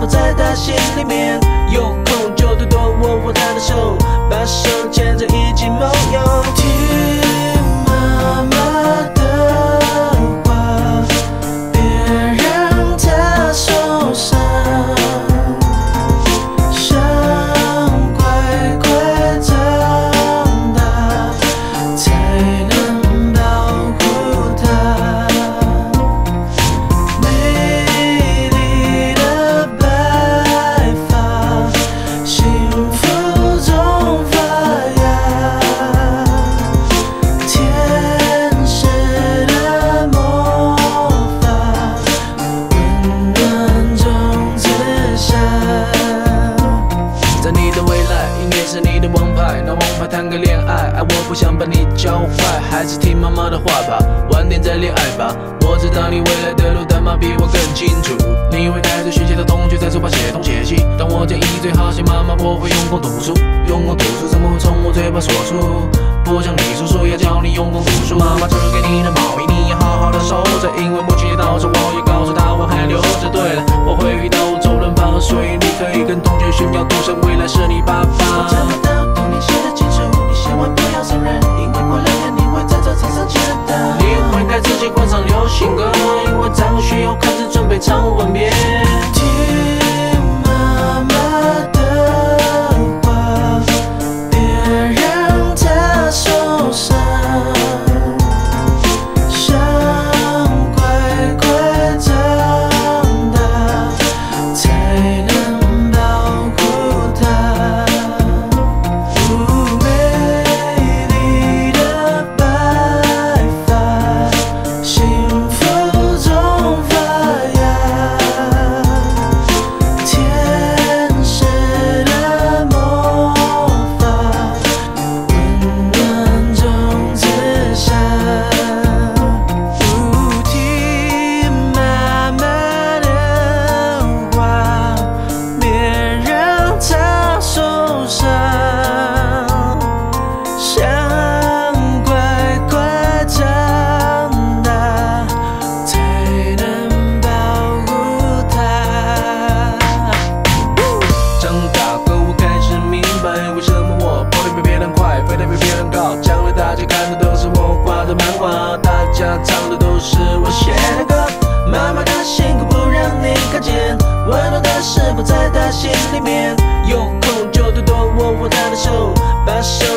不在她心里面。有空就多多握握她的手，把手牵着一起梦游。听妈妈的话，别让她受伤。 谈个恋爱，我不想把你教坏，还是听妈妈的话吧，晚点再恋爱吧。我知道你未来的路，但妈比我更清楚。你会带着学习的同学在书包写东写西，但我建议最好写妈妈，我会用功读书。用功读书怎么会从我嘴巴说出？不像你叔叔要教你用功读书。妈妈织给你的毛衣，你要好好的收着，因为母亲节到时，我也告诉她我还留着。对了，我会遇到周润发，所以你可以跟同学炫耀，赌神未来是你爸爸。 这么大懂你写的清楚，你千万不要承认，因为过2年你会在这场上见到。 你会该自己换上流行歌，因为张学友开始准备唱吻别。 听妈妈的话，别让她受伤。想乖乖长大，才能保护她。美丽的白发，幸福中发芽。天使的魔法，温暖中自杀。听妈妈的话，别让她受伤。想乖乖长大，才能保护她。 长大后我开始明白，为什么我跑得比别人快，飞得比别人高。将来大家看的都是我画的漫画，大家唱的都是我写的歌。 妈妈的辛苦不让你看见，温暖的事不在她心里面。有空就多多握握她的手，把手